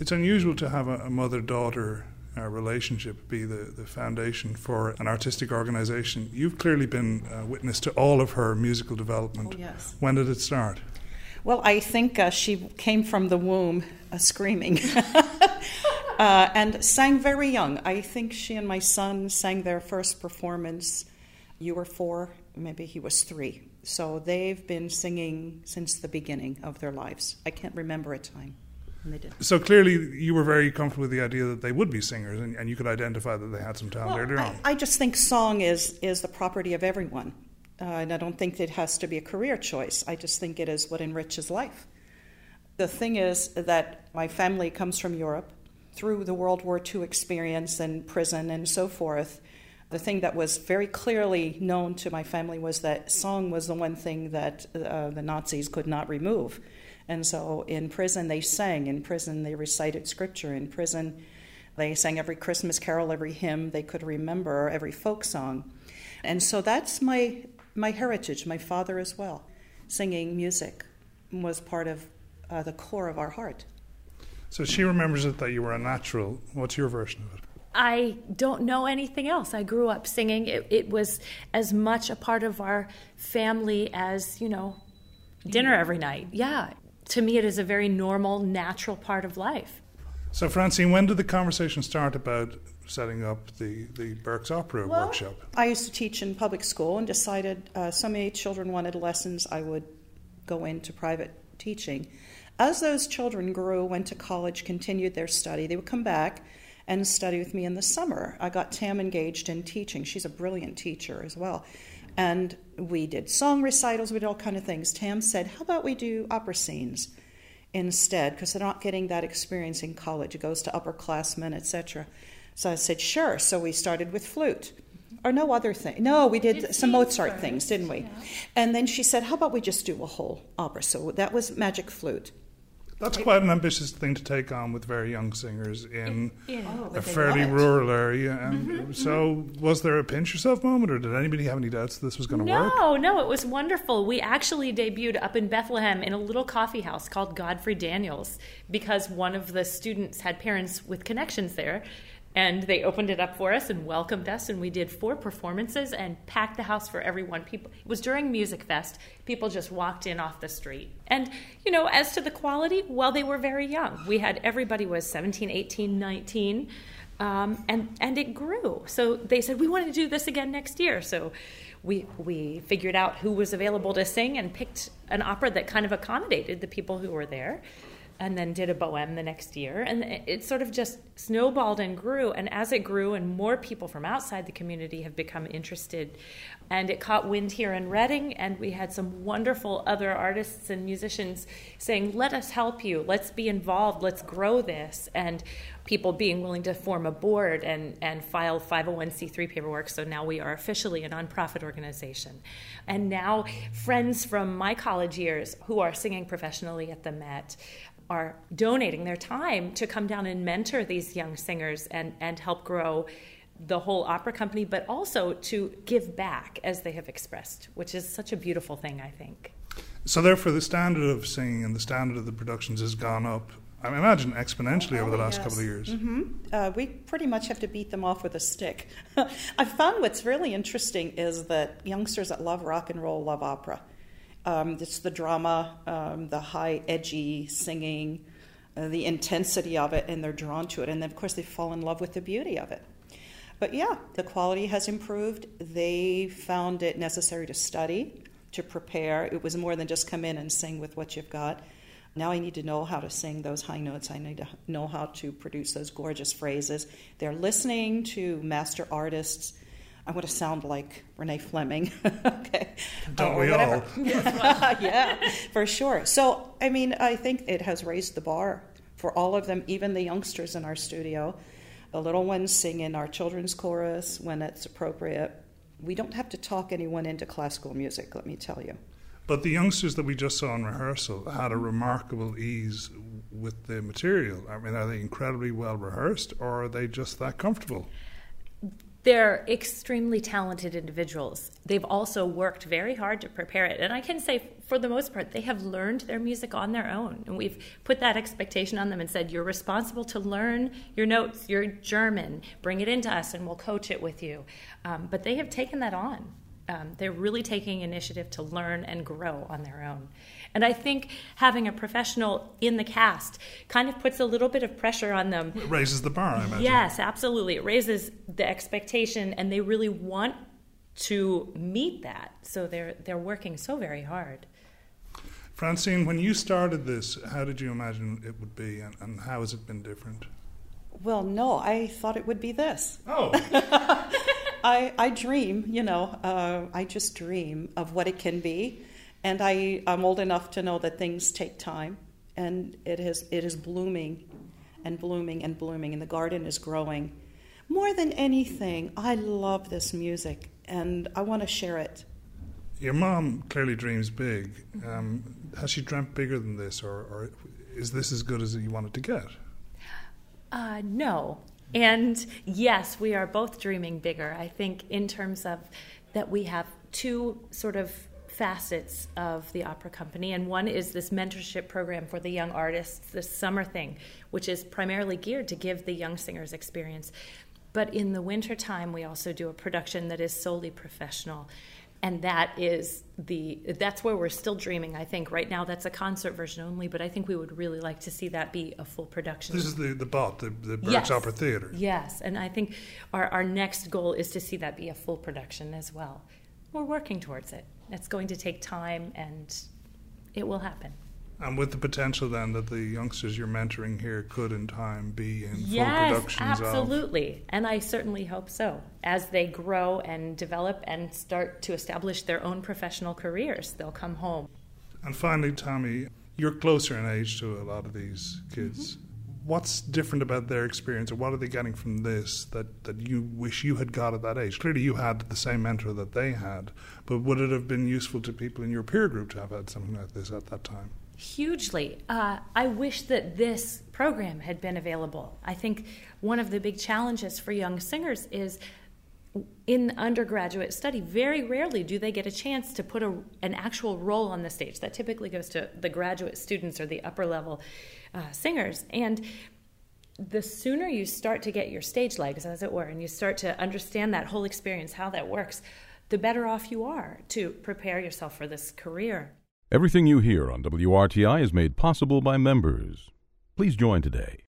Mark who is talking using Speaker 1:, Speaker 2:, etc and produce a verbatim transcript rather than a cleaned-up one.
Speaker 1: It's unusual to have a, a mother-daughter uh, relationship be the, the foundation for an artistic organisation. You've clearly been uh, witness to all of her musical development.
Speaker 2: Oh, yes.
Speaker 1: When did it start?
Speaker 2: Well, I think uh, she came from the womb uh, screaming uh, and sang very young. I think she and my son sang their first performance. You were four, maybe he was three. So they've been singing since the beginning of their lives. I can't remember a time when they did.
Speaker 1: So clearly you were very comfortable with the idea that they would be singers, and, and you could identify that they had some talent
Speaker 2: well,
Speaker 1: earlier
Speaker 2: I,
Speaker 1: on.
Speaker 2: I just think song is, is the property of everyone. Uh, and I don't think it has to be a career choice. I just think it is what enriches life. The thing is that my family comes from Europe. Through the World War Two experience and prison and so forth, the thing that was very clearly known to my family was that song was the one thing that uh, the Nazis could not remove. And so in prison they sang, in prison they recited scripture, in prison they sang every Christmas carol, every hymn they could remember, every folk song. And so that's my my heritage, my father as well. Singing music was part of uh, the core of our heart.
Speaker 1: So she remembers it that you were a natural. What's your version of it?
Speaker 3: I don't know anything else. I grew up singing. It, it was as much a part of our family as, you know, dinner every night. Yeah. To me, it is a very normal, natural part of life.
Speaker 1: So, Francine, when did the conversation start about setting up the, the Berks Opera
Speaker 2: well,
Speaker 1: workshop?
Speaker 2: I used to teach in public school and decided uh, so many children wanted lessons, I would go into private teaching. As those children grew, went to college, continued their study, they would come back and study with me in the summer. I got Tam engaged in teaching. She's a brilliant teacher as well. And we did song recitals, we did all kind of things. Tam said, how about we do opera scenes instead, because they're not getting that experience in college. It goes to upperclassmen, et cetera. So I said, sure. So we started with flute. Or no other thing. No, we did
Speaker 3: It
Speaker 2: some Mozart
Speaker 3: first,
Speaker 2: things, didn't we?
Speaker 3: Yeah.
Speaker 2: And then she said, how about we just do a whole opera? So that was Magic Flute.
Speaker 1: That's quite an ambitious thing to take on with very young singers in
Speaker 3: Yeah.
Speaker 2: Oh,
Speaker 1: a
Speaker 2: but they
Speaker 1: fairly
Speaker 2: love it.
Speaker 1: rural area. And mm-hmm. so was there a pinch yourself moment, or did anybody have any doubts this was going to work?
Speaker 3: No, no, it was wonderful. We actually debuted up in Bethlehem in a little coffee house called Godfrey Daniels because one of the students had parents with connections there. And they opened it up for us and welcomed us, and we did four performances and packed the house for everyone. People, it was during Music Fest. People just walked in off the street. And, you know, as to the quality, well, they were very young. We had, everybody was seventeen, eighteen, nineteen, um, and, and it grew. So they said, we want to do this again next year. So we we figured out who was available to sing and picked an opera that kind of accommodated the people who were there. And then did a Bohème the next year. And it sort of just snowballed and grew. And as it grew and more people from outside the community have become interested, and it caught wind here in Reading, and we had some wonderful other artists and musicians saying, let us help you, let's be involved, let's grow this. And people being willing to form a board and, and file five oh one c three paperwork. So now we are officially a nonprofit organization. And now friends from my college years who are singing professionally at the Met are donating their time to come down and mentor these young singers and, and help grow the whole opera company, but also to give back as they have expressed, which is such a beautiful thing, I think.
Speaker 1: So therefore the standard of singing and the standard of the productions has gone up, I imagine, exponentially
Speaker 2: oh,
Speaker 1: over the last
Speaker 2: yes.
Speaker 1: couple of years.
Speaker 2: Mm-hmm. Uh, we pretty much have to beat them off with a stick. I found what's really interesting is that youngsters that love rock and roll love opera. Um, it's the drama, um, the high, edgy singing, uh, the intensity of it, and they're drawn to it. And then, of course, they fall in love with the beauty of it. But yeah, the quality has improved. They found it necessary to study, to prepare. It was more than just come in and sing with what you've got. Now I need to know how to sing those high notes. I need to know how to produce those gorgeous phrases. They're listening to master artists. I want to sound like Renee Fleming. Okay.
Speaker 1: Don't
Speaker 2: or
Speaker 1: we
Speaker 2: whatever.
Speaker 1: all?
Speaker 2: Yeah, for sure. So, I mean, I think it has raised the bar for all of them, even the youngsters in our studio. The little ones sing in our children's chorus when it's appropriate. We don't have to talk anyone into classical music, let me tell you.
Speaker 1: But the youngsters that we just saw in rehearsal had a remarkable ease with the material. I mean, are they incredibly well rehearsed, or are they just that comfortable?
Speaker 3: They're extremely talented individuals. They've also worked very hard to prepare it. And I can say, for the most part, they have learned their music on their own. And we've put that expectation on them and said, you're responsible to learn your notes, your German, bring it into us and we'll coach it with you. Um, but they have taken that on. Um, they're really taking initiative to learn and grow on their own. And I think having a professional in the cast kind of puts a little bit of pressure on them.
Speaker 1: It raises the bar, I imagine.
Speaker 3: Yes, absolutely. It raises the expectation, and they really want to meet that. So they're they're working so very hard.
Speaker 1: Francine, when you started this, how did you imagine it would be, and, and how has it been different?
Speaker 2: Well, no, I thought it would be this.
Speaker 1: Oh.
Speaker 2: I, I dream, you know, uh, I just dream of what it can be. And I, I'm old enough to know that things take time. And it is, it is blooming and blooming and blooming. And the garden is growing. More than anything, I love this music. And I want to share it.
Speaker 1: Your mom clearly dreams big. Um, has she dreamt bigger than this? Or, or is this as good as you wanted to get?
Speaker 3: Uh, no. And yes, we are both dreaming bigger. I think in terms of that we have two sort of facets of the opera company, and one is this mentorship program for the young artists, this summer thing, which is primarily geared to give the young singers experience. But in the wintertime, we also do a production that is solely professional. And that is the, that's where we're still dreaming, I think. Right now, that's a concert version only, but I think we would really like to see that be a full production.
Speaker 1: This is the, the B O T, the, the Berks
Speaker 3: yes.
Speaker 1: Opera Theatre.
Speaker 3: Yes, and I think our, our next goal is to see that be a full production as well. We're working towards it. It's going to take time, and it will happen.
Speaker 1: And with the potential then that the youngsters you're mentoring here could in time be in
Speaker 3: yes,
Speaker 1: full productions
Speaker 3: absolutely.
Speaker 1: of...
Speaker 3: Absolutely, and I certainly hope so. As they grow and develop and start to establish their own professional careers, they'll come home.
Speaker 1: And finally, Tommy, you're closer in age to a lot of these kids. Mm-hmm. What's different about their experience, or what are they getting from this that, that you wish you had got at that age? Clearly you had the same mentor that they had, but would it have been useful to people in your peer group to have had something like this at that time?
Speaker 3: Hugely. Uh, I wish that this program had been available. I think one of the big challenges for young singers is in undergraduate study, very rarely do they get a chance to put a, an actual role on the stage. That typically goes to the graduate students or the upper level uh, singers. And the sooner you start to get your stage legs, as it were, and you start to understand that whole experience, how that works, the better off you are to prepare yourself for this career.
Speaker 4: Everything you hear on W R T I is made possible by members. Please join today.